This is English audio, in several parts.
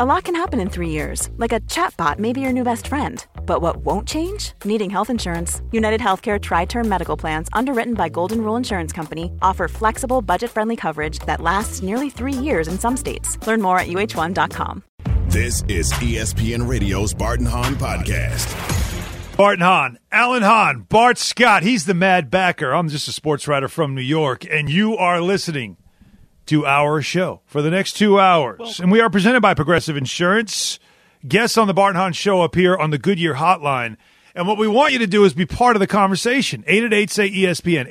A lot can happen in 3 years, like a chatbot may be your new best friend. But what won't change? Needing health insurance. United Healthcare Tri-Term Medical Plans, underwritten by Golden Rule Insurance Company, offer flexible, budget-friendly coverage that lasts nearly 3 years in some states. Learn more at uh1.com. This is ESPN Radio's Bart and Hahn Podcast. Bart and Hahn, Alan Hahn, Bart Scott. He's the mad backer. I'm just a sports writer from New York, and you are listening to our show for the next 2 hours. And we are presented by Progressive Insurance. Guests on the Bart and Hahn Show appear on the Goodyear Hotline. And what we want you to do is be part of the conversation. 888-SAY-ESPN,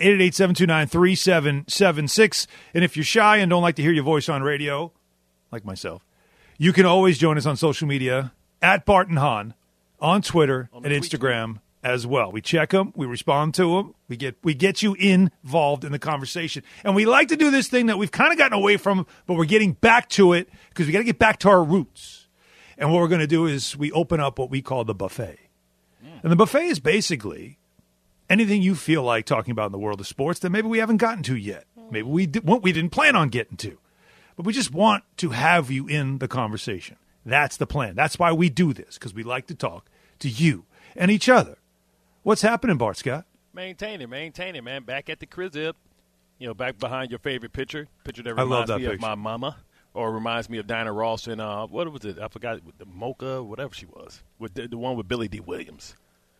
888-729-3776. And if you're shy and don't like to hear your voice on radio, like myself, you can always join us on social media at Bart and Hahn on Twitter and Instagram as well. We check them. We respond to them. We get you involved in the conversation. And we like to do this thing that we've kind of gotten away from, but we're getting back to it because we got to get back to our roots. And what we're going to do is we open up what we call the buffet. And the buffet is basically anything you feel like talking about in the world of sports that maybe we haven't gotten to yet. Maybe we didn't plan on getting to. But we just want to have you in the conversation. That's the plan. That's why we do this, because we like to talk to you and each other. What's happening, Bart Scott? Maintain it, man. Back at the crib, back behind your favorite picture that reminds me of my mama, or reminds me of Diana Ross and what was it? I forgot, the Mocha, whatever she was, with the one with Billy D. Williams.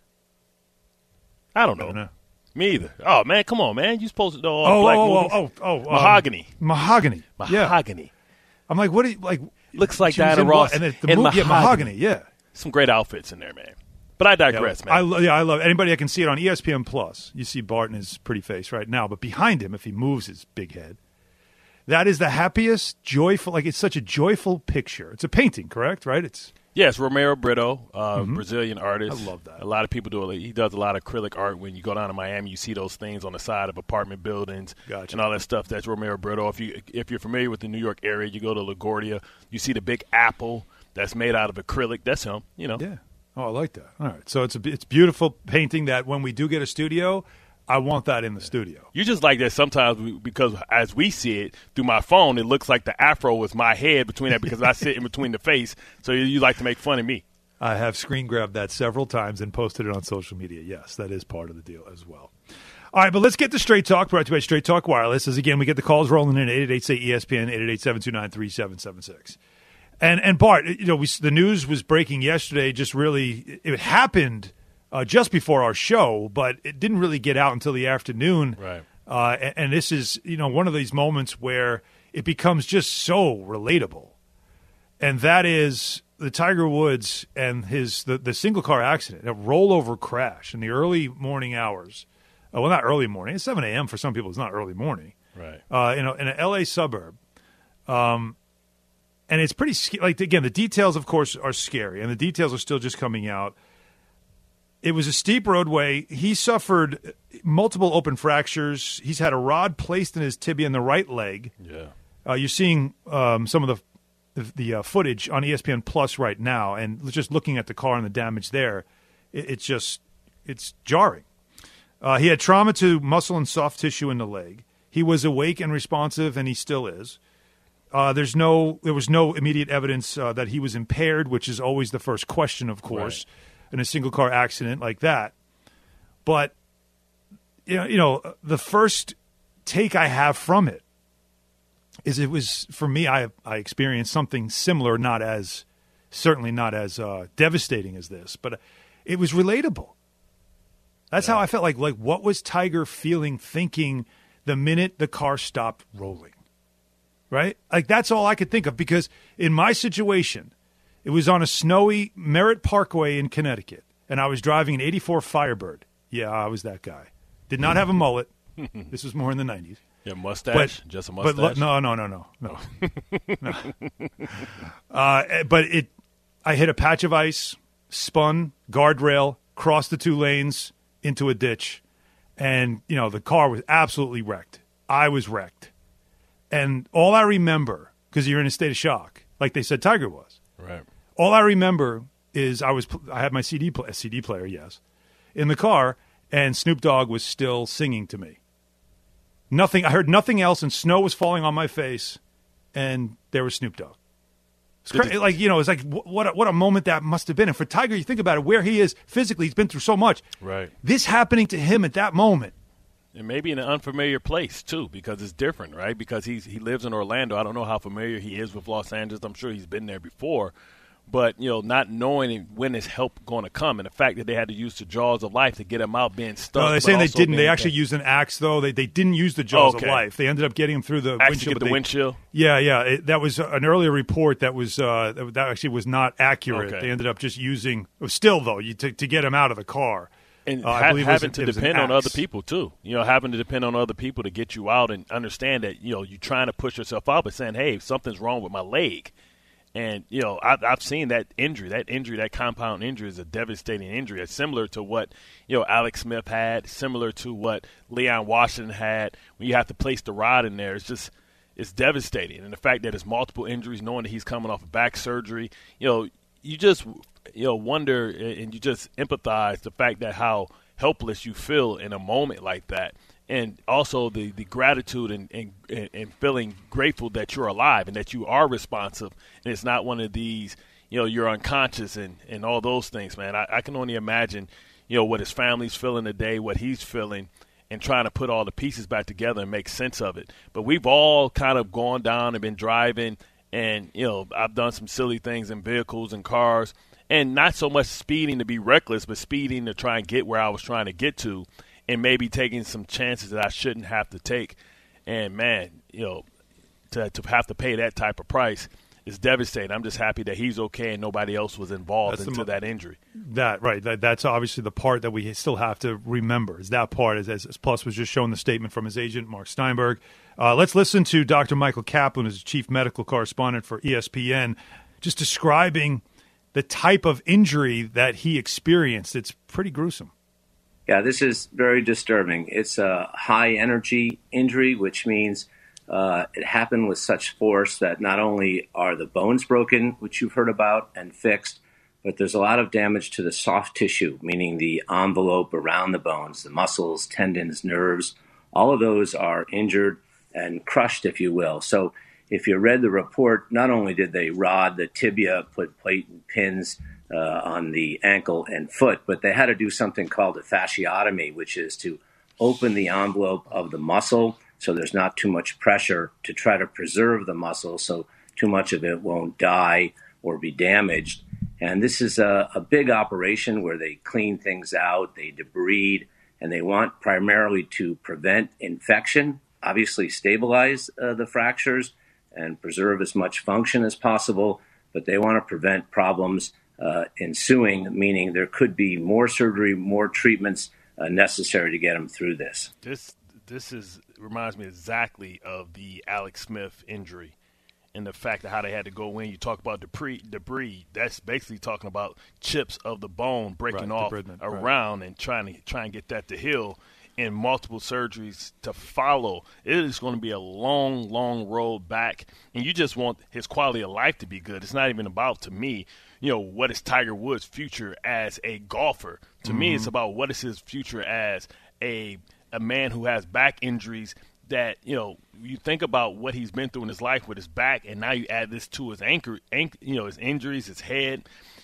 I don't know. Me either. Oh man, come on, man! You supposed to know black movies? Mahogany. Mahogany. Yeah. I'm like, what? Looks like Diana Ross and the movie, Mahogany. Yeah. Some great outfits in there, man. But I digress, man. I love anybody. I can see it on ESPN Plus. You see Bart in his pretty face right now, but behind him, if he moves his big head, that is the happiest, joyful. Like, it's such a joyful picture. It's a painting, correct? Right? Yes, Romero Brito, Brazilian artist. I love that. A lot of people do it. He does a lot of acrylic art. When you go down to Miami, you see those things on the side of apartment buildings and all that stuff. That's Romero Brito. If you're familiar with the New York area, you go to LaGuardia, you see the big apple that's made out of acrylic. That's him, Yeah. Oh, I like that. All right. So it's beautiful painting that when we do get a studio, I want that in the studio. You just like that sometimes because as we see it through my phone, it looks like the afro was my head between that because I sit in between the face. So you like to make fun of me. I have screen grabbed that several times and posted it on social media. Yes, that is part of the deal as well. All right, but let's get to Straight Talk, brought to you by Straight Talk Wireless. As again, we get the calls rolling in at 888-ESPN, 888-729-3776. And Bart, the news was breaking yesterday. Just really, it happened just before our show, but it didn't really get out until the afternoon. Right. And this is, one of these moments where it becomes just so relatable. And that is the Tiger Woods and the single car accident, a rollover crash in the early morning hours. Well, not early morning. It's 7 a.m. for some people. It's not early morning. Right. In an L.A. suburb. And it's pretty again, the details, of course, are scary, and the details are still just coming out. It was a steep roadway. He suffered multiple open fractures. He's had a rod placed in his tibia in the right leg. Yeah. You're seeing some of the footage on ESPN Plus right now, and just looking at the car and the damage there, it's jarring. He had trauma to muscle and soft tissue in the leg. He was awake and responsive, and he still is. There was no immediate evidence that he was impaired, which is always the first question, of course, in a single car accident like that. But the first take I have from it is it was, for me, I experienced something similar, certainly not as devastating as this, but it was relatable. That's how I felt. Like what was Tiger thinking the minute the car stopped rolling? Right? Like, that's all I could think of, because in my situation, it was on a snowy Merritt Parkway in Connecticut, and I was driving an 84 Firebird. Yeah, I was that guy. Did not have a mullet. This was more in the 90s. Your mustache? Just a mustache? But no. But I hit a patch of ice, spun, guardrail, crossed the two lanes into a ditch, and, the car was absolutely wrecked. I was wrecked. And all I remember, because you're in a state of shock, like they said Tiger was. Right. All I remember is I had my CD player, yes, in the car, and Snoop Dogg was still singing to me. I heard nothing else, and snow was falling on my face, and there was Snoop Dogg. It's like, it's like what a moment that must have been. And for Tiger, you think about it, where he is physically, he's been through so much. Right. This happening to him at that moment. And maybe in an unfamiliar place, too, because it's different, right? Because he lives in Orlando. I don't know how familiar he is with Los Angeles. I'm sure he's been there before. But, not knowing when is help going to come. And the fact that they had to use the jaws of life to get him out being stuck. No, they're saying they didn't. They actually used an axe, though. They didn't use the jaws of life. They ended up getting him through the windshield. Get the windshield? Yeah. That was an earlier report that was that actually was not accurate. Okay. They ended up just using – still, though, to get him out of the car. And having to depend on other people, too. Having to depend on other people to get you out and understand that, you're trying to push yourself out, but saying, hey, something's wrong with my leg. And, I've seen that injury, that compound injury is a devastating injury. It's similar to what, Alex Smith had, similar to what Leon Washington had. When you have to place the rod in there, it's devastating. And the fact that it's multiple injuries, knowing that he's coming off of back surgery, you just – wonder and you just empathize the fact that how helpless you feel in a moment like that. And also the gratitude and feeling grateful that you're alive and that you are responsive. And it's not one of these, you're unconscious and all those things, man. I can only imagine, what his family's feeling today, what he's feeling, and trying to put all the pieces back together and make sense of it. But we've all kind of gone down and been driving and, I've done some silly things in vehicles and cars. And not so much speeding to be reckless, but speeding to try and get where I was trying to get to and maybe taking some chances that I shouldn't have to take. And, man, to have to pay that type of price is devastating. I'm just happy that he's okay and nobody else was involved into that injury. That's obviously the part that we still have to remember is that part, as Plus was just showing the statement from his agent, Mark Steinberg. Let's listen to Dr. Michael Kaplan, who's chief medical correspondent for ESPN, just describing the type of injury that he experienced. It's pretty gruesome. Yeah, this is very disturbing. It's a high-energy injury, which means it happened with such force that not only are the bones broken, which you've heard about, and fixed, but there's a lot of damage to the soft tissue, meaning the envelope around the bones, the muscles, tendons, nerves. All of those are injured and crushed, if you will. So if you read the report, not only did they rod the tibia, put plate and pins on the ankle and foot, but they had to do something called a fasciotomy, which is to open the envelope of the muscle so there's not too much pressure to try to preserve the muscle so too much of it won't die or be damaged. And this is a big operation where they clean things out, they debride, and they want primarily to prevent infection, obviously stabilize the fractures, and preserve as much function as possible, but they want to prevent problems ensuing, meaning there could be more surgery, more treatments necessary to get them through this. This reminds me exactly of the Alex Smith injury and the fact of how they had to go in. You talk about debris. That's basically talking about chips of the bone breaking off around and trying and get that to heal. And multiple surgeries to follow. It is going to be a long, long road back, and you just want his quality of life to be good. It's not even about, to me, what is Tiger Woods' future as a golfer. To me, it's about what is his future as a man who has back injuries that, you think about what he's been through in his life with his back, and now you add this to his his injuries, his head.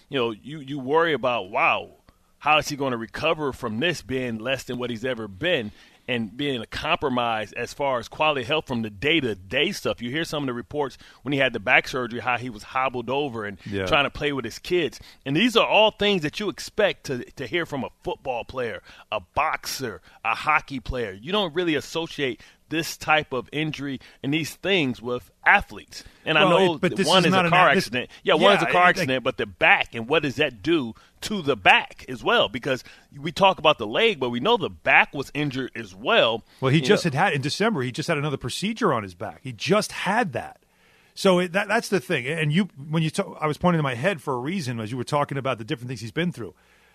You worry about, wow, how is he going to recover from this being less than what he's ever been and being a compromise as far as quality of health from the day-to-day stuff? You hear some of the reports when he had the back surgery, how he was hobbled over and trying to play with his kids. And these are all things that you expect to hear from a football player, a boxer, a hockey player. You don't really associate this type of injury and these things with athletes. And I know one is a car accident. One is a car accident, but the back, and what does that do to the back as well? Because we talk about the leg, but we know the back was injured as well. Well, he just had in December, he just had another procedure on his back. He just had that. So that's the thing. And I was pointing to my head for a reason as you were talking about the different things he's been through.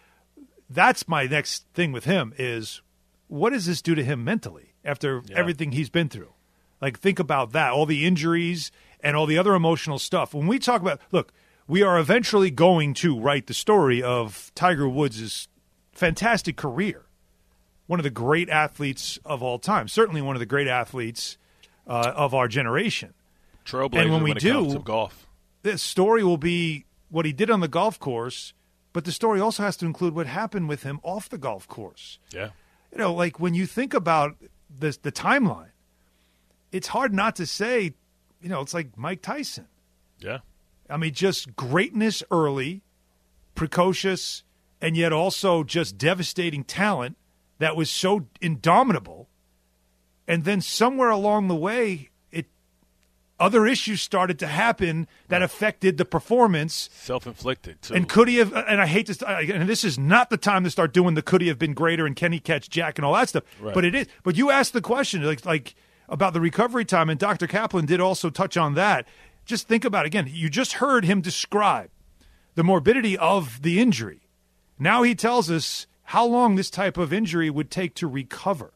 That's my next thing with him is, what does this do to him mentally after everything he's been through? Like, think about that, all the injuries and all the other emotional stuff. When we talk about, look, we are eventually going to write the story of Tiger Woods' fantastic career. One of the great athletes of all time, certainly one of the great athletes of our generation. Trailblazer when it comes to golf. the story will be what he did on the golf course, but the story also has to include what happened with him off the golf course. Yeah. You know, like when you think about the timeline, it's hard not to say, you know, it's like Mike Tyson. Yeah. I mean, just greatness early, precocious, and yet also just devastating talent that was so indomitable. And then somewhere along the way, other issues started to happen that affected the performance. Self-inflicted, too. And could he have, and I hate this, and this is not the time to start doing the could he have been greater and can he catch Jack and all that stuff. Right. But it is. But you asked the question, like about the recovery time, and Dr. Kaplan did also touch on that. Just think about it again. You just heard him describe the morbidity of the injury. Now he tells us how long this type of injury would take to recover.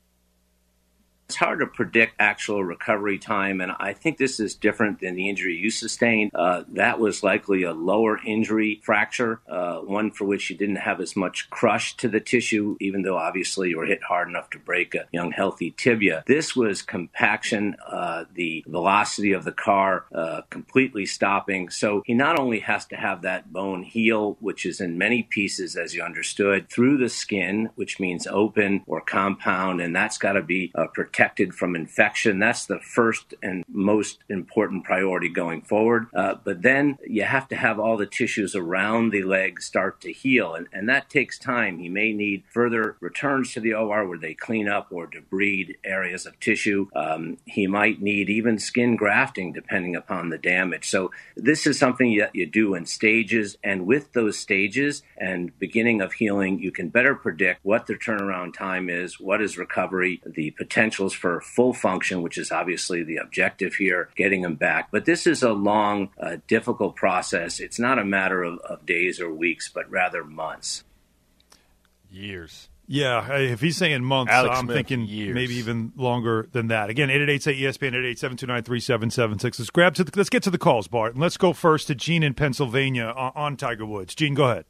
It's hard to predict actual recovery time, and I think this is different than the injury you sustained. That was likely a lower injury fracture, one for which you didn't have as much crush to the tissue, even though obviously you were hit hard enough to break a young, healthy tibia. This was compaction, the velocity of the car completely stopping. So he not only has to have that bone heal, which is in many pieces, as you understood, through the skin, which means open or compound, and that's got to be protected from infection. That's the first and most important priority going forward. But then you have to have all the tissues around the leg start to heal, and that takes time. He may need further returns to the OR where they clean up or debride areas of tissue. He might need even skin grafting depending upon the damage. So this is something that you do in stages, and with those stages and beginning of healing, you can better predict what the turnaround time is, what is recovery, the potentials for full function, which is obviously the objective here, getting him back. But this is a long, difficult process. It's not a matter of days or weeks, but rather months. Years. Yeah, if he's saying months, Alex I'm Smith, thinking years. maybe even longer than that. Again, 888-ESPN, 888-729-3776. Let's get to the calls, Bart. And let's go first to Gene in Pennsylvania on Tiger Woods. Gene, go ahead.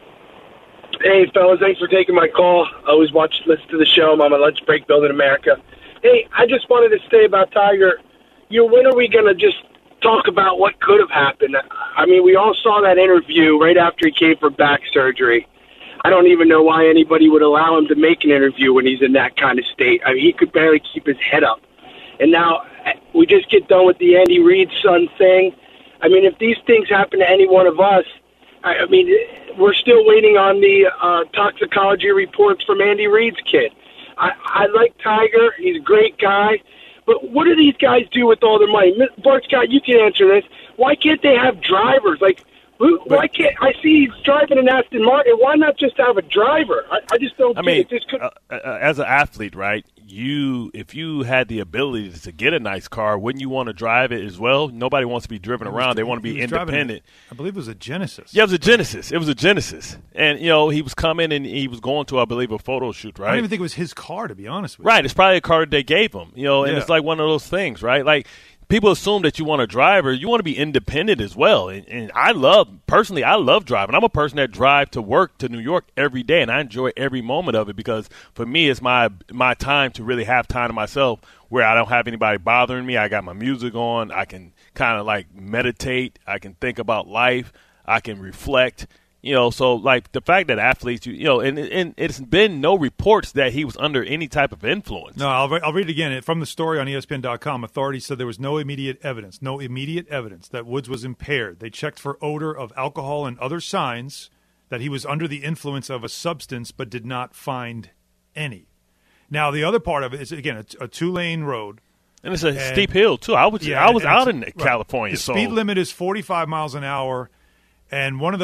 Hey, fellas, thanks for taking my call. I always listen to the show. I'm on my lunch break building America. Hey, I just wanted to say about Tiger, when are we going to just talk about what could have happened? I mean, we all saw that interview right after he came for back surgery. I don't even know why anybody would allow him to make an interview when he's in that kind of state. I mean, he could barely keep his head up. And now we just get done with the Andy Reid's son thing. I mean, if these things happen to any one of us, I mean, we're still waiting on the toxicology reports from Andy Reid's kid. I like Tiger. He's a great guy. But what do these guys do with all their money? Bart Scott, you can answer this. Why can't they have drivers? Like, why can't I see he's driving an Aston Martin? Why not just have a driver? I just don't get it. Just as an athlete, right? If you had the ability to get a nice car, wouldn't you want to drive it as well? Nobody wants to be driven around. They want to be independent. I believe it was a Genesis. Yeah, it was a Genesis. It was a Genesis. And, he was coming and he was going to, I believe, a photo shoot, right? I don't even think it was his car, to be honest with you. Right. It's probably a car that they gave him, and it's like one of those things, right? Like, people assume that you want a driver. You want to be independent as well. And I love driving. I'm a person that drives to work to New York every day, and I enjoy every moment of it because for me it's my time to really have time to myself where I don't have anybody bothering me. I got my music on. I can kind of like meditate. I can think about life. I can reflect. So like the fact that athletes, and it's been no reports that he was under any type of influence. No, I'll read it again. From the story on ESPN.com, authorities said there was no immediate evidence that Woods was impaired. They checked for odor of alcohol and other signs that he was under the influence of a substance, but did not find any. Now, the other part of it is, again, a two-lane road. And it's a steep hill, too. I was out in California. The speed limit is 45 miles an hour. And one of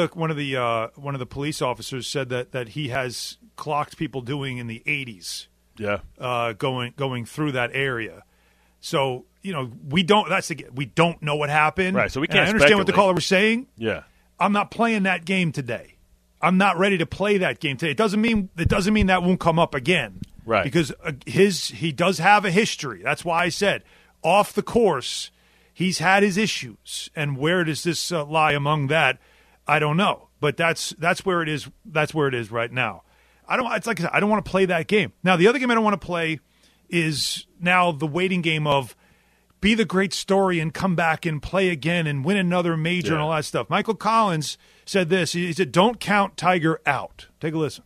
the police officers said that he has clocked people doing in the 80s. Yeah. Going through that area. So, we don't know what happened. Right. So we can't. And I understand what the caller was saying. Yeah. I'm not playing that game today. I'm not ready to play that game today. It doesn't mean that won't come up again. Right. Because he does have a history. That's why I said off the course, he's had his issues. And where does this lie among that? I don't know, but that's where it is. That's where it is right now. It's like I said, I don't want to play that game. Now, the other game I don't want to play is now the waiting game of be the great story and come back and play again and win another major and all that stuff. Michael Collins said this. He said, don't count Tiger out. Take a listen.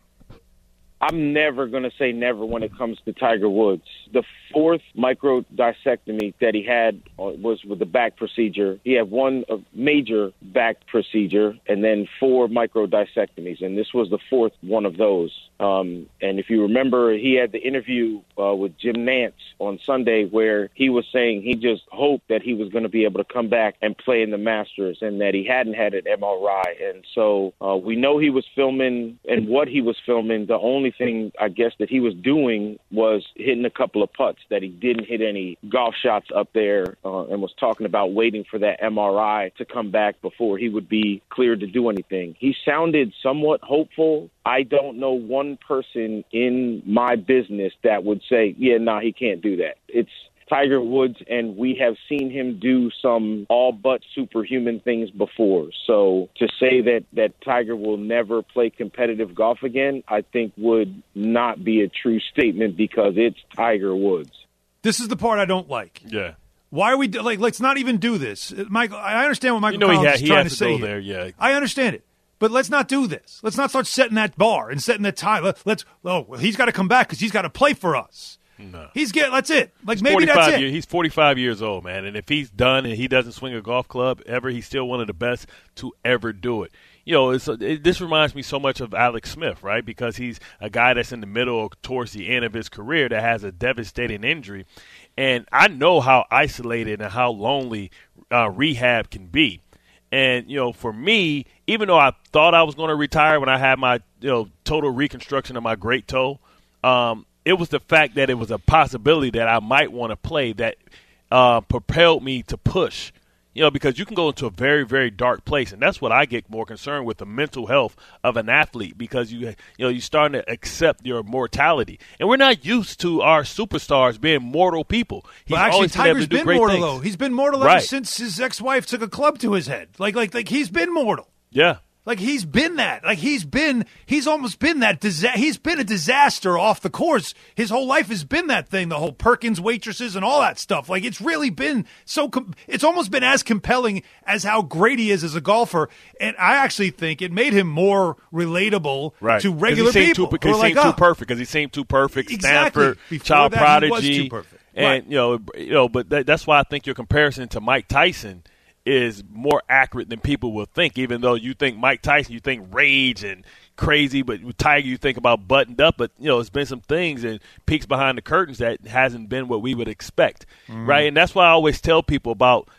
I'm never going to say never when it comes to Tiger Woods. The fourth microdiscectomy that he had was with the back procedure. He had one major back procedure and then 4 microdiscectomies, and this was the fourth one of those. And if you remember, he had the interview with Jim Nantz on Sunday where he was saying he just hoped that he was going to be able to come back and play in the Masters and that he hadn't had an MRI. And so we know he was filming, and what he was filming, the only thing I guess that he was doing was hitting a couple of putts, that he didn't hit any golf shots up there, and was talking about waiting for that MRI to come back before he would be cleared to do anything. He sounded somewhat hopeful. I don't know one person in my business that would say, he can't do that. It's Tiger Woods, and we have seen him do some all but superhuman things before. So to say that Tiger will never play competitive golf again, I think would not be a true statement because it's Tiger Woods. This is the part I don't like. Yeah. Why are we let's not even do this. Michael, I understand what Michael Collins is trying to say there, yeah. I understand it. But let's not do this. Let's not start setting that bar and setting that time. He's got to come back because he's got to play for us. No. That's it. Maybe that's it. He's 45 years old, man. And if he's done and he doesn't swing a golf club ever, he's still one of the best to ever do it. This reminds me so much of Alex Smith, right? Because he's a guy that's in the middle or towards the end of his career that has a devastating injury. And I know how isolated and how lonely rehab can be. And, for me, even though I thought I was going to retire when I had my, total reconstruction of my great toe, it was the fact that it was a possibility that I might want to play that propelled me to push, because you can go into a very, very dark place. And that's what I get more concerned with, the mental health of an athlete, because you're starting to accept your mortality. And we're not used to our superstars being mortal people. Tiger's been mortal, though. He's been mortal ever since his ex-wife took a club to his head. Like he's been mortal. Yeah. He's been that. He's almost been that. He's been a disaster off the course. His whole life has been that thing, the whole Perkins waitresses and all that stuff. It's really been it's almost been as compelling as how great he is as a golfer. And I actually think it made him more relatable to regular people. Because he seemed too perfect. Because he seemed too perfect. Exactly. Stanford, Before child that, prodigy. he was too perfect. And, but that's why I think your comparison to Mike Tyson is more accurate than people will think, even though you think Mike Tyson, you think rage and crazy, but with Tiger, you think about buttoned up. But, it's been some things and peeks behind the curtains that hasn't been what we would expect, right? And that's why I always tell people about,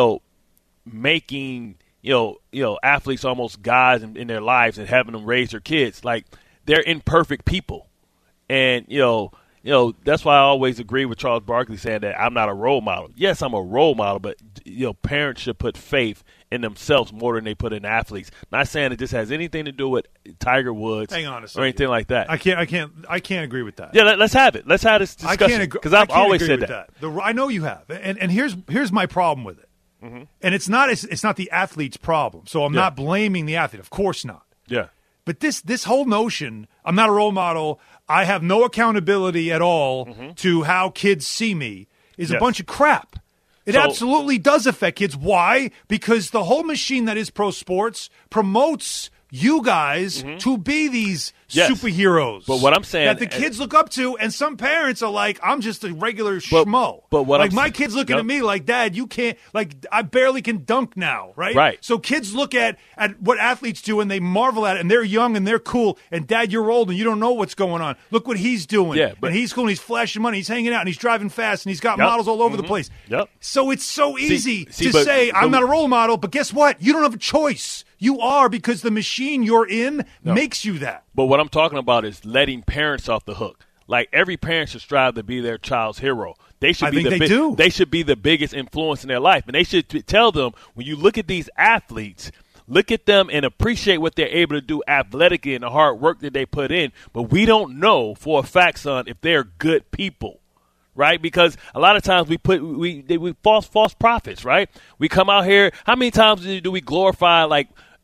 making, athletes almost gods in their lives and having them raise their kids. Like, they're imperfect people. And, that's why I always agree with Charles Barkley saying that I'm not a role model. Yes, I'm a role model, but parents should put faith in themselves more than they put in athletes. Not saying that this has anything to do with Tiger Woods or anything like that. I can't agree with that. Yeah, let's have it. Let's have this discussion. I can't agree because I've always said that. I know you have, and here's my problem with it. Mm-hmm. And it's not the athlete's problem. So I'm not blaming the athlete. Of course not. Yeah. But this whole notion, I'm not a role model, I have no accountability at all to how kids see me, is a bunch of crap. It absolutely does affect kids. Why? Because the whole machine that is pro sports promotes you guys to be these superheroes. But what I'm saying, that the kids look up to, and some parents are like, I'm just a regular schmo. But what my kid's looking at me like, Dad, you can't, I barely can dunk now, right? Right. So kids look at what athletes do and they marvel at it, and they're young and they're cool, and Dad, you're old and you don't know what's going on. Look what he's doing. Yeah, and he's cool and he's flashing money, he's hanging out and he's driving fast and he's got models all over the place. Yep. So it's so easy to say, I'm not a role model, but guess what? You don't have a choice. You are, because the machine you're in makes you that. But what I'm talking about is letting parents off the hook. Like, every parent should strive to be their child's hero. They should They should be the biggest influence in their life. And they should tell them, when you look at these athletes, look at them and appreciate what they're able to do athletically and the hard work that they put in. But we don't know for a fact, son, if they're good people. Right? Because a lot of times we false prophets, right? We come out here. How many times do we glorify, like,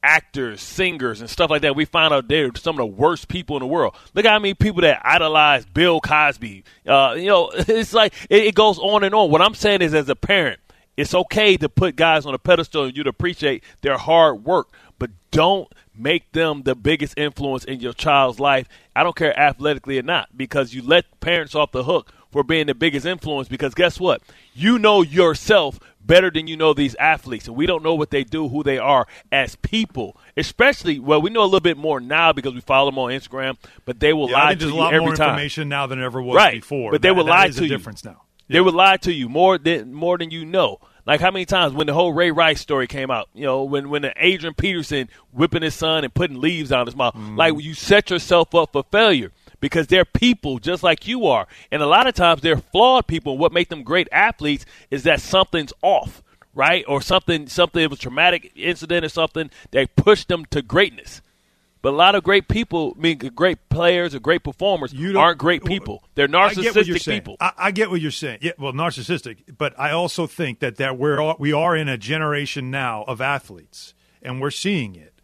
actors, singers, and stuff like that, we find out they're some of the worst people in the world. Look at how many people that idolize Bill Cosby. It's like it goes on and on. What I'm saying is, as a parent, it's okay to put guys on a pedestal and you to appreciate their hard work, but don't make them the biggest influence in your child's life. I don't care athletically or not, because you let parents off the hook for being the biggest influence, because guess what? You know yourself better than you know these athletes, and we don't know what they do, who they are as people. Especially, well, we know a little bit more now because we follow them on Instagram, but they will lie to you every time. There's a lot more information now than ever was before. But they will lie to you. Difference now. They would lie to you more than you know. Like how many times when the whole Ray Rice story came out, when the Adrian Peterson whipping his son and putting leaves on his mouth, like you set yourself up for failure, because they're people just like you are. And a lot of times they're flawed people. And what makes them great athletes is that something's off, right? Or something was a traumatic incident or something that pushed them to greatness. But a lot of great people, great players or great performers, aren't great people. They're narcissistic people. I get what you're saying. Yeah, well, narcissistic. But I also think that we are in a generation now of athletes, and we're seeing it.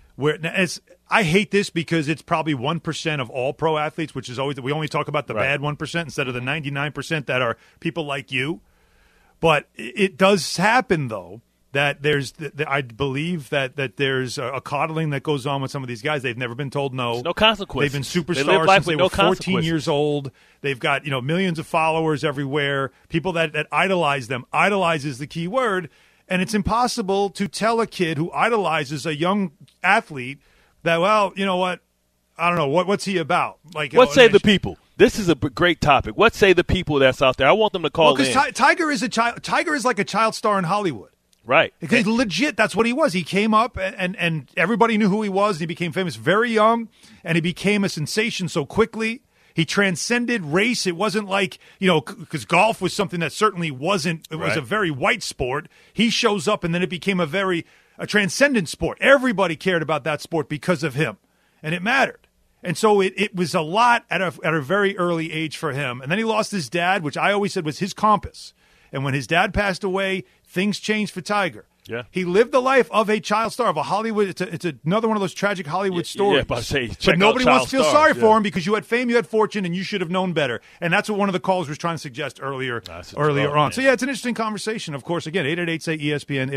I hate this because it's probably 1% of all pro athletes, which is always – we only talk about the bad 1% instead of the 99% that are people like you. But it does happen, though, that there's I believe that there's a coddling that goes on with some of these guys. They've never been told no. There's no consequences. They've been superstars since they were 14 years old. They've got millions of followers everywhere. People that idolize them. Idolize is the key word. And it's impossible to tell a kid who idolizes a young athlete that, well, you know what? I don't know. What's he about? Like, what say the people? This is a great topic. What say the people that's out there? I want them to call in. Because Tiger is Tiger is like a child star in Hollywood. Right. Because legit, that's what he was. He came up and everybody knew who he was. And he became famous very young, and he became a sensation so quickly. He transcended race. It wasn't like, because golf was something that certainly wasn't. It was a very white sport. He shows up, and then it became a transcendent sport. Everybody cared about that sport because of him, and it mattered. And so it was a lot at a very early age for him. And then he lost his dad, which I always said was his compass. And when his dad passed away, things changed for Tiger. Yeah. He lived the life of a child star, of a Hollywood. It's another one of those tragic Hollywood stories. But nobody wants to feel sorry for him because you had fame, you had fortune, and you should have known better. And that's what one of the callers was trying to suggest earlier on. Man. So, it's an interesting conversation. Of course, again, 888-SAY-ESPN,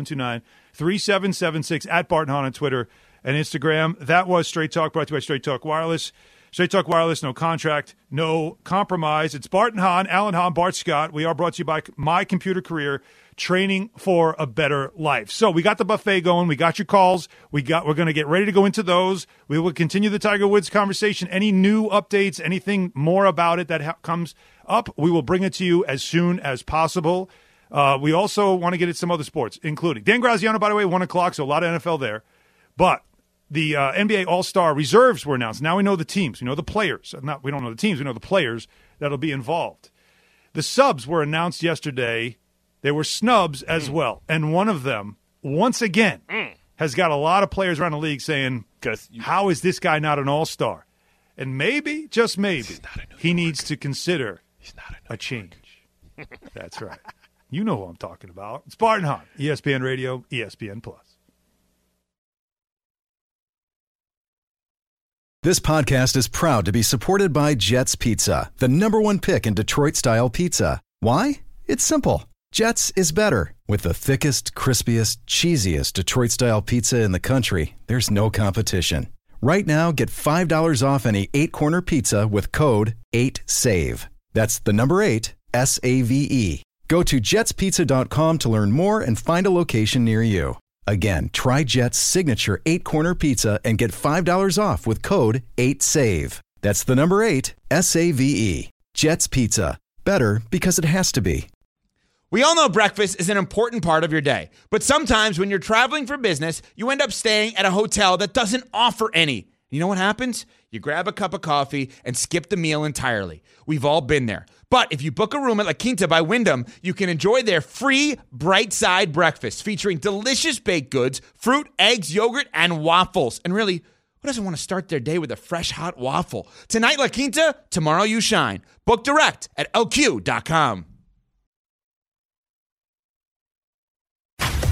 888-729-3776, at Barton Hahn on Twitter and Instagram. That was Straight Talk, brought to you by Straight Talk Wireless. Straight Talk Wireless, no contract, no compromise. It's Barton Hahn, Alan Hahn, Bart Scott. We are brought to you by My Computer Career, training for a better life. So we got the buffet going. We got your calls. We're going to get ready to go into those. We will continue the Tiger Woods conversation. Any new updates, anything more about it that comes up, we will bring it to you as soon as possible. We also want to get at some other sports, including Dan Graziano, by the way, 1 o'clock, so a lot of NFL there. But the NBA All-Star reserves were announced. Now we know the teams. We know the players. We don't know the teams. We know the players that'll be involved. The subs were announced yesterday. There were snubs as well. And one of them, once again, has got a lot of players around the league saying, how is this guy not an all-star? And maybe, just maybe, he needs to consider a change. That's right. You know who I'm talking about. It's Barton Hahn, ESPN Radio, ESPN+. This podcast is proud to be supported by Jets Pizza, the #1 pick in Detroit-style pizza. Why? It's simple. Jets is better. With the thickest, crispiest, cheesiest Detroit-style pizza in the country, there's no competition. Right now, get $5 off any 8-corner pizza with code 8SAVE. That's the number 8, S-A-V-E. Go to jetspizza.com to learn more and find a location near you. Again, try Jet's signature 8-corner pizza and get $5 off with code 8SAVE. That's the number 8, S-A-V-E. Jet's Pizza. Better because it has to be. We all know breakfast is an important part of your day. But sometimes when you're traveling for business, you end up staying at a hotel that doesn't offer any. You know what happens? You grab a cup of coffee and skip the meal entirely. We've all been there. But if you book a room at La Quinta by Wyndham, you can enjoy their free Bright Side breakfast featuring delicious baked goods, fruit, eggs, yogurt, and waffles. And really, who doesn't want to start their day with a fresh, hot waffle? Tonight, La Quinta, tomorrow you shine. Book direct at LQ.com.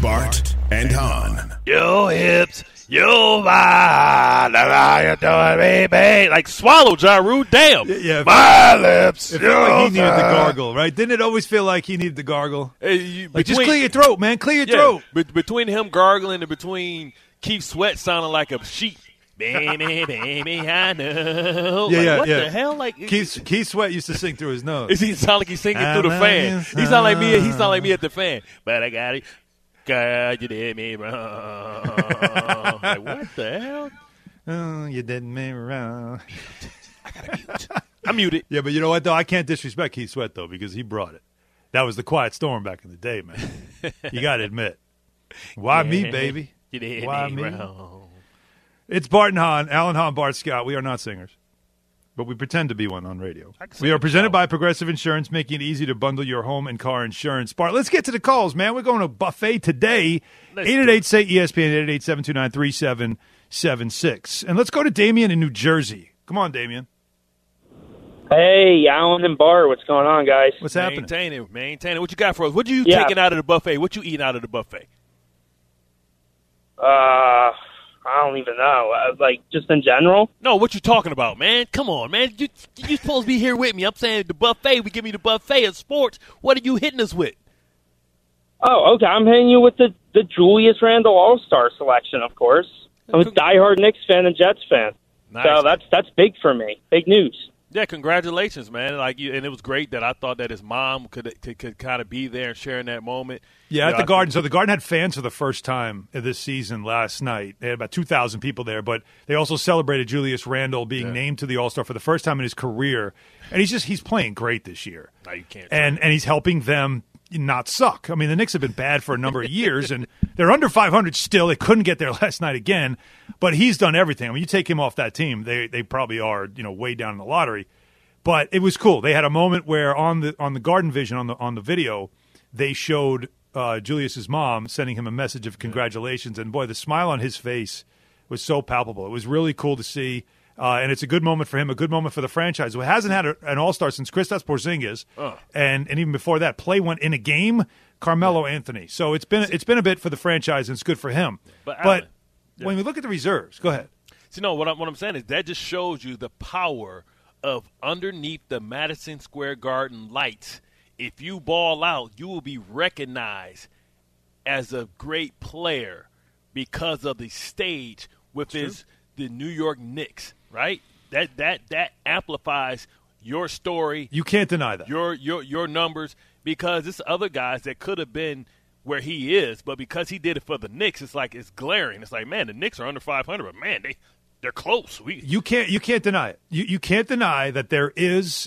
Bart and Hahn. Yo hips, yo vibe, how you doing, baby? Like swallow, Ja Rule, damn. Yeah, my lips. It felt like he needed the gargle, right? Didn't it always feel like he needed the gargle? Like, just clear your throat, man. Clear your throat. Between him gargling and between Keith Sweat sounding like a sheep. Baby, baby, I know. Yeah, what the hell? Like Keith Sweat used to sing through his nose. He sound like he's singing through the fan. He sound like me. He sound like me at the fan. But I got it. God, you did me wrong. Like, what the hell? Oh, you did me wrong. I gotta mute. I'm muted. Yeah, but you know what, though? I can't disrespect Keith Sweat, though, because he brought it. That was the quiet storm back in the day, man. You got to admit. Why me, baby? You did Why me me? wrong. It's Bart and Hahn, Alan Hahn, Bart Scott. We are not singers, but we pretend to be one on radio. We are presented by Progressive Insurance, making it easy to bundle your home and car insurance. Bart, let's get to the calls, man. We're going to buffet today. 888-SAY-ESPN, 888-729-3776. And let's go to Damien in New Jersey. Come on, Damien. Hey, Alan and Bart, what's going on, guys? What's happening? Maintain it. What you got for us? What you taking out of the buffet? What you eating out of the buffet? I don't even know. Like, just in general? No, what you talking about, man? Come on, man. You supposed to be here with me. I'm saying the buffet. We give me the buffet of sports. What are you hitting us with? Oh, okay. I'm hitting you with the Julius Randle All-Star selection, of course. I'm a diehard Knicks fan and Jets fan. Nice. So that's big for me. Big news. Yeah, congratulations, man! And it was great that I thought that his mom could kind of be there and share in that moment. Yeah, at the Garden. So the Garden had fans for the first time this season last night. They had about 2,000 people there, but they also celebrated Julius Randle being named to the All-Star for the first time in his career, and he's playing great this year. No, you can't. And he's helping them not suck. I mean, the Knicks have been bad for a number of years, and they're under 500 still. They couldn't get there last night again, but he's done everything. I mean, you take him off that team, they probably are way down in the lottery. But it was cool. They had a moment where on the Garden Vision on the video, they showed Julius's mom sending him a message of congratulations, and boy, the smile on his face was so palpable. It was really cool to see. And it's a good moment for him, a good moment for the franchise, who hasn't had an All-Star since Kristaps Porzingis, and even before that, play went in a game, Carmelo Anthony. So it's been a bit for the franchise, and it's good for him. But when we look at the reserves, go ahead. So, what I'm saying is that just shows you the power of underneath the Madison Square Garden lights. If you ball out, you will be recognized as a great player because of the stage with the New York Knicks. Right? That amplifies your story. You can't deny that. Your numbers, because it's other guys that could have been where he is, but because he did it for the Knicks, it's glaring. It's like, man, the Knicks are under 500, but man, they're close. You can't deny it. You can't deny that there is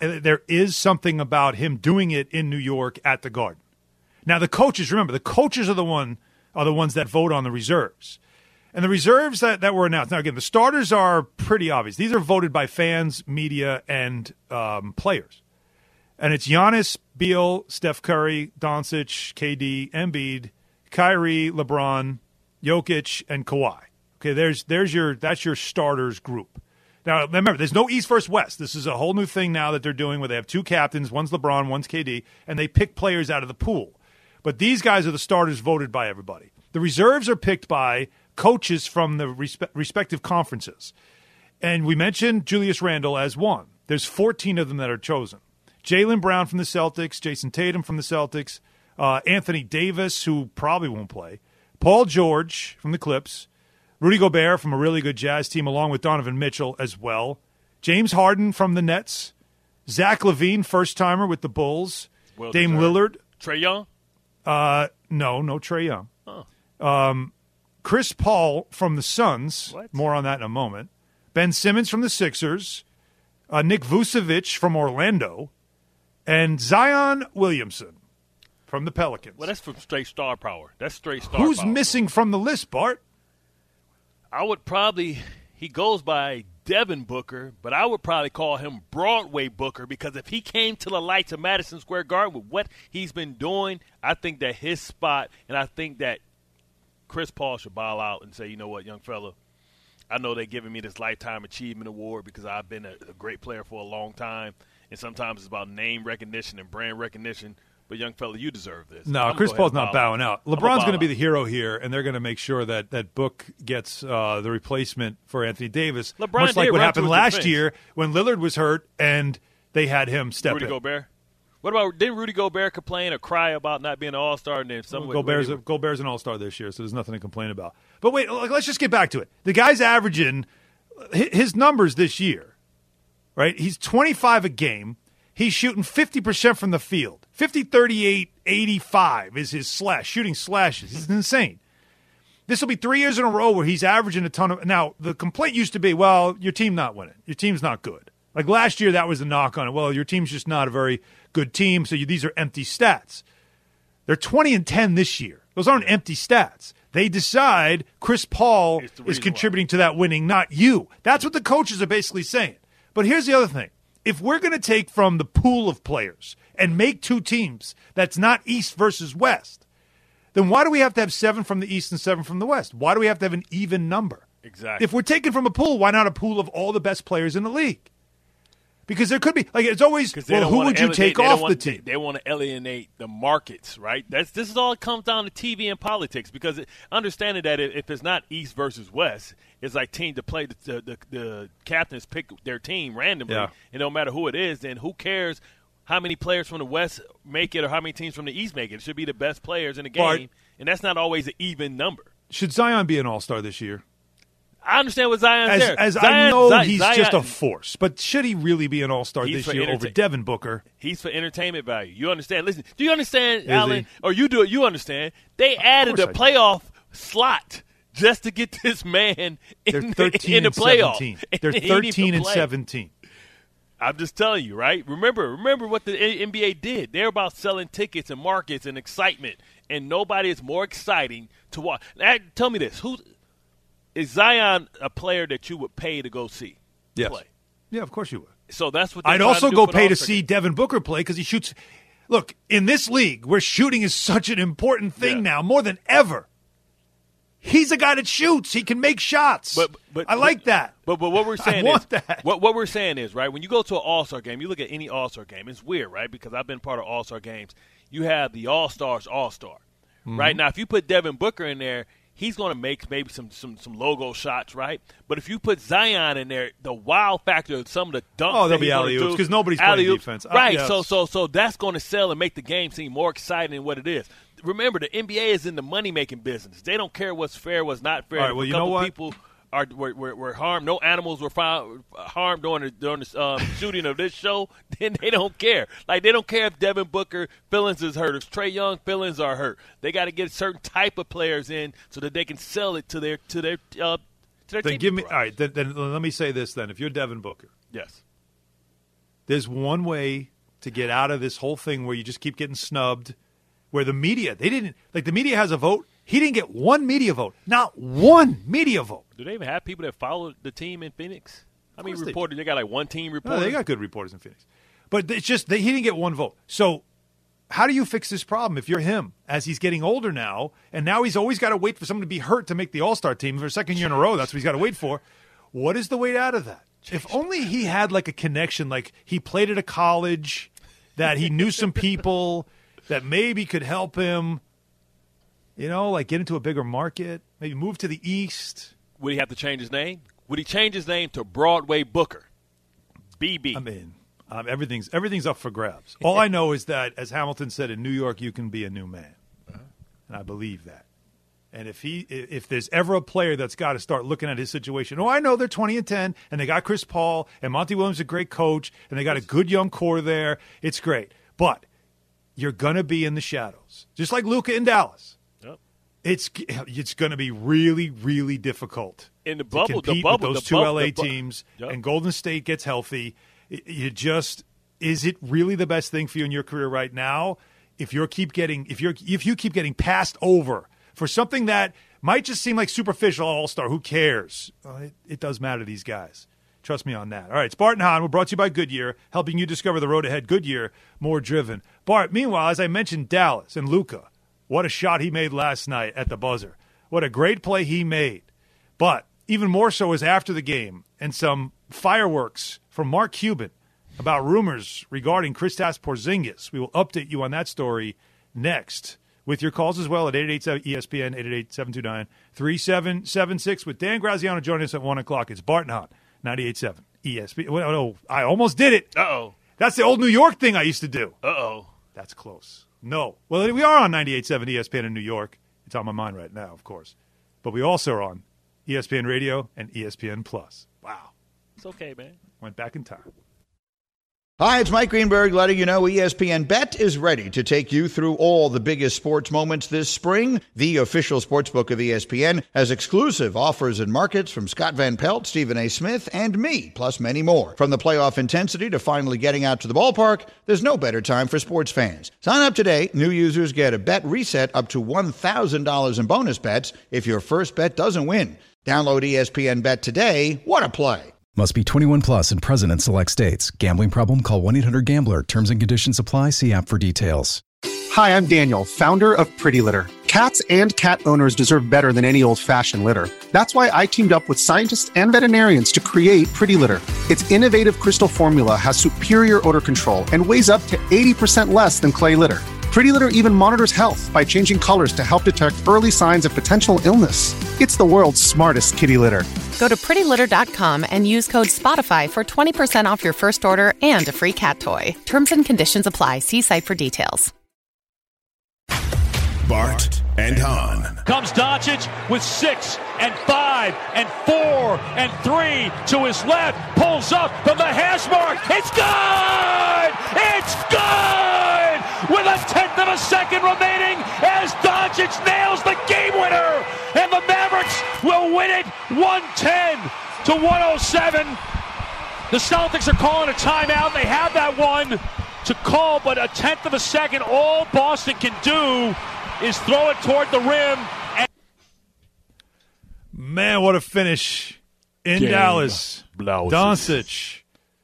something about him doing it in New York at the Garden. Now the coaches, remember, the coaches are the ones that vote on the reserves. And the reserves that were announced, now again, the starters are pretty obvious. These are voted by fans, media, and players. And it's Giannis, Beal, Steph Curry, Doncic, KD, Embiid, Kyrie, LeBron, Jokic, and Kawhi. Okay, that's your starters group. Now, remember, there's no East versus West. This is a whole new thing now that they're doing where they have two captains, one's LeBron, one's KD, and they pick players out of the pool. But these guys are the starters voted by everybody. The reserves are picked by coaches from the respective conferences. And we mentioned Julius Randle as one. There's 14 of them that are chosen. Jaylen Brown from the Celtics, Jason Tatum from the Celtics, Anthony Davis, who probably won't play, Paul George from the Clips, Rudy Gobert from a really good Jazz team, along with Donovan Mitchell as well, James Harden from the Nets, Zach LaVine, first-timer with the Bulls, Dame Lillard. Trae Young? No Trae Young. Oh. Chris Paul from the Suns. What? More on that in a moment. Ben Simmons from the Sixers. Nick Vucevic from Orlando. And Zion Williamson from the Pelicans. Well, that's from straight star power. That's straight star Who's power. missing from the list, Bart? I would probably – he goes by Devin Booker, but I would probably call him Broadway Booker, because if he came to the lights of Madison Square Garden with what he's been doing, I think that his spot, and I think that Chris Paul should bow out and say, you know what, young fella, I know they're giving me this Lifetime Achievement Award because I've been a great player for a long time, and sometimes it's about name recognition and brand recognition, But, young fella, you deserve this. No, Chris Paul's not bowing out. LeBron's going to be the hero here, and they're going to make sure that Book gets the replacement for Anthony Davis, much like what happened last year when Lillard was hurt and they had him step Rudy in. Gobert? What about – didn't Rudy Gobert complain or cry about not being an all-star? And then Gobert's an all-star this year, so there's nothing to complain about. But wait, let's just get back to it. The guy's averaging his numbers this year, right? He's 25 a game. He's shooting 50% from the field. 50, 38, 85 is his shooting slashes. It's insane. This will be 3 years in a row where he's averaging a ton of – now, the complaint used to be, well, your team not winning. Your team's not good. Like last year, that was the knock on it. Well, your team's just not a very good team, so these are empty stats. They're 20-10 this year. Those aren't empty stats. They decide Chris Paul is contributing to that winning, not you. That's what the coaches are basically saying. But here's the other thing. If we're going to take from the pool of players and make two teams that's not East versus West, then why do we have to have 7 from the East and 7 from the West? Why do we have to have an even number? Exactly. If we're taking from a pool, why not a pool of all the best players in the league? Because there could be, like, it's always, well, who would you take off the team? They want to alienate the markets, right? This is all it comes down to TV and politics. Because understanding that if it's not East versus West, it's like team to play the captains pick their team randomly, and no matter who it is, then who cares how many players from the West make it or how many teams from the East make it? It should be the best players in the game, and that's not always an even number. Should Zion be an all-star this year? I understand what Zion's there. I know he's just a force, but should he really be an all-star this year over Devin Booker? He's for entertainment value. You understand? Listen, do you understand, Alan? Or you do it? You understand? They added a playoff slot just to get this man in the playoff. They're 13 and 17. I'm just telling you, right? Remember what the NBA did. They're about selling tickets and markets and excitement, and nobody is more exciting to watch. Tell me this: is Zion a player that you would pay to go see play? Yeah, of course you would. So that's what I'd also go pay to see Devin Booker play because he shoots. Look, in this league where shooting is such an important thing now, more than ever, he's a guy that shoots. He can make shots. But I like that. But what we're saying I want that. What we're saying is, right, when you go to an All-Star game, you look at any All-Star game, it's weird, right, because I've been part of All-Star games. You have the All-Stars All-Star. Right? Now, if you put Devin Booker in there, he's going to make maybe some logo shots, right? But if you put Zion in there, the wow factor of some of the dunks there'll be alley-oops because nobody's playing defense. Right, yes. so that's going to sell and make the game seem more exciting than what it is. Remember, the NBA is in the money-making business. They don't care what's fair, what's not fair. All right, well, you know what? People were harmed. No animals were harmed during the shooting of this show. Then they don't care. Like, they don't care if Devin Booker feelings is hurt, if Trae Young feelings are hurt. They got to get a certain type of players in so that they can sell it to their team. Then all right. Then let me say this. Then, if you're Devin Booker, yes, there's one way to get out of this whole thing where you just keep getting snubbed. Where the media, the media has a vote. He didn't get one media vote. Not one media vote. Do they even have people that follow the team in Phoenix? I mean, reporters, they got like one team reporter. No, they got good reporters in Phoenix. But it's just he didn't get one vote. So how do you fix this problem if you're him as he's getting older now, and now he's always got to wait for someone to be hurt to make the All-Star team for a second year in a row? That's what he's got to wait for. What is the way out of that? If only he had like a connection, like he played at a college, that he knew some people that maybe could help him, like get into a bigger market, maybe move to the East. Would he have to change his name? Would he change his name to Broadway Booker? BB. I mean, everything's up for grabs. All I know is that, as Hamilton said, in New York, you can be a new man. And I believe that. And if there's ever a player that's got to start looking at his situation, I know they're 20-10, and they got Chris Paul, and Monty Williams is a great coach, and they got a good young core there. It's great. But you're going to be in the shadows, just like Luka in Dallas. Yep. It's going to be really, really difficult in the bubble. To compete with those two LA teams, and Golden State gets healthy. Is it really the best thing for you in your career right now? If you keep getting passed over for something that might just seem like superficial All-Star, who cares? It does matter to these guys. Trust me on that. All right, it's Bart and Hahn. We're brought to you by Goodyear, helping you discover the road ahead. Goodyear, more driven. Bart, meanwhile, as I mentioned, Dallas and Luka, what a shot he made last night at the buzzer. What a great play he made. But even more so is after the game and some fireworks from Mark Cuban about rumors regarding Kristaps Porzingis. We will update you on that story next with your calls as well at 888-ESPN, 888-729-3776 with Dan Graziano joining us at 1 o'clock. It's Bart and Hahn, 98.7 ESPN. Well, no, I almost did it. Uh-oh. That's the old New York thing I used to do. Uh-oh. That's close. No. Well, we are on 98.7 ESPN in New York. It's on my mind right now, of course. But we also are on ESPN Radio and ESPN Plus. Wow. It's okay, man. Went back in time. Hi, it's Mike Greenberg letting you know ESPN Bet is ready to take you through all the biggest sports moments this spring. The official sportsbook of ESPN has exclusive offers and markets from Scott Van Pelt, Stephen A. Smith, and me, plus many more. From the playoff intensity to finally getting out to the ballpark, there's no better time for sports fans. Sign up today. New users get a bet reset up to $1,000 in bonus bets if your first bet doesn't win. Download ESPN Bet today. What a play. Must be 21 plus and present in select states. Gambling problem? Call 1-800-GAMBLER. Terms and conditions apply. See app for details. Hi, I'm Daniel, founder of Pretty Litter. Cats and cat owners deserve better than any old-fashioned litter. That's why I teamed up with scientists and veterinarians to create Pretty Litter. Its innovative crystal formula has superior odor control and weighs up to 80% less than clay litter. Pretty Litter even monitors health by changing colors to help detect early signs of potential illness. It's the world's smartest kitty litter. Go to prettylitter.com and use code SPOTIFY for 20% off your first order and a free cat toy. Terms and conditions apply. See site for details. Bart and Hahn. Comes Doncic with 6 and 5 and 4 and 3 to his left. Pulls up from the hash mark. It's good! It's good! With a 10th of a second remaining as Doncic nails the game winner. And the Mavericks will win it 110-107. The Celtics are calling a timeout. They have that one to call, but a 10th of a second, all Boston can do is throw it toward the rim. Man, what a finish in Game Dallas. Blouses. Doncic,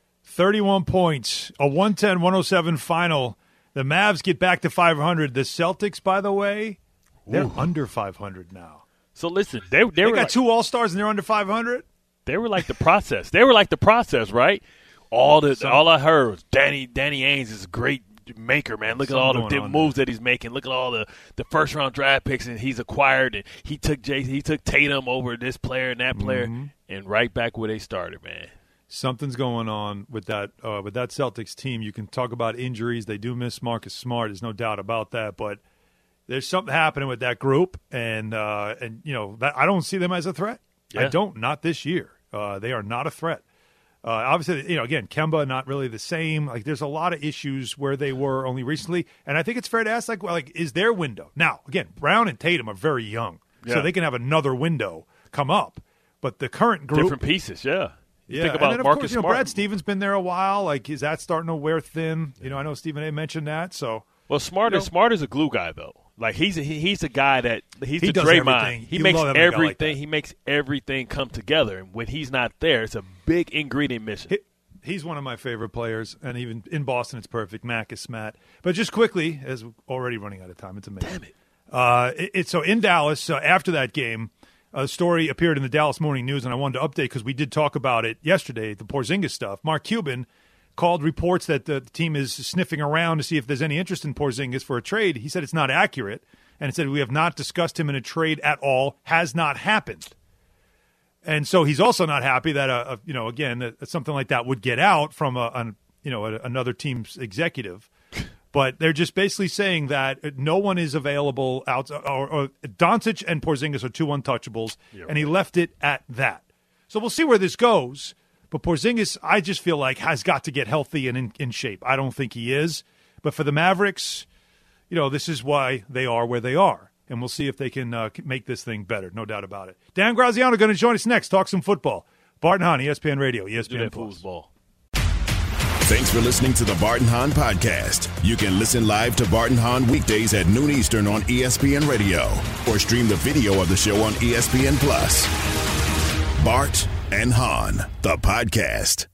31 points, a 110-107 final. The Mavs get back to 500. The Celtics, by the way, they're under 500 now. So listen, they got were like, 2 All-Stars and they're under 500? They were like the process. They were like the process, right? All I heard was Danny Ainge is a great maker, man. Look at all the moves that he's making. Look at all the first round draft picks and he's acquired. And he took Tatum over this player and that player, and right back where they started, man. Something's going on with that Celtics team. You can talk about injuries. They do miss Marcus Smart. There's no doubt about that. But there's something happening with that group, and you know that I don't see them as a threat. Yeah. I don't. Not this year. They are not a threat. Obviously, you know, again, Kemba not really the same. Like, there's a lot of issues where they were only recently, and I think it's fair to ask, like, is their window now? Again, Brown and Tatum are very young, so they can have another window come up. But the current group, different pieces, yeah. Think about and then, of Marcus course, you know, Smart. Brad Stevens been there a while. Like, is that starting to wear thin? You know, I know Stephen A. mentioned that. So, well, Smart is a glue guy though. Like he's a guy that he the does Draymond. Everything. He makes everything. Like he makes everything come together. And when he's not there, it's a big ingredient missing. He's one of my favorite players, and even in Boston, it's perfect. Mac is Matt. But just quickly, as we're already running out of time, it's amazing. Damn it! So in Dallas, after that game, a story appeared in the Dallas Morning News, and I wanted to update because we did talk about it yesterday, the Porzingis stuff. Mark Cuban called reports that the team is sniffing around to see if there's any interest in Porzingis for a trade. He said it's not accurate, and it said we have not discussed him in a trade at all, has not happened. And so he's also not happy that, that something like that would get out from another team's executive. But they're just basically saying that no one is available outside, or Doncic and Porzingis are 2 untouchables, and he left it at that. So we'll see where this goes. But Porzingis, I just feel like, has got to get healthy and in shape. I don't think he is. But for the Mavericks, you know, this is why they are where they are. And we'll see if they can make this thing better, no doubt about it. Dan Graziano going to join us next, talk some football. Bart and Hahn, ESPN Radio, ESPN Plus. Ball. Thanks for listening to the Bart and Hahn podcast. You can listen live to Bart and Hahn weekdays at noon Eastern on ESPN Radio, or stream the video of the show on ESPN Plus. Bart and Hahn, the podcast.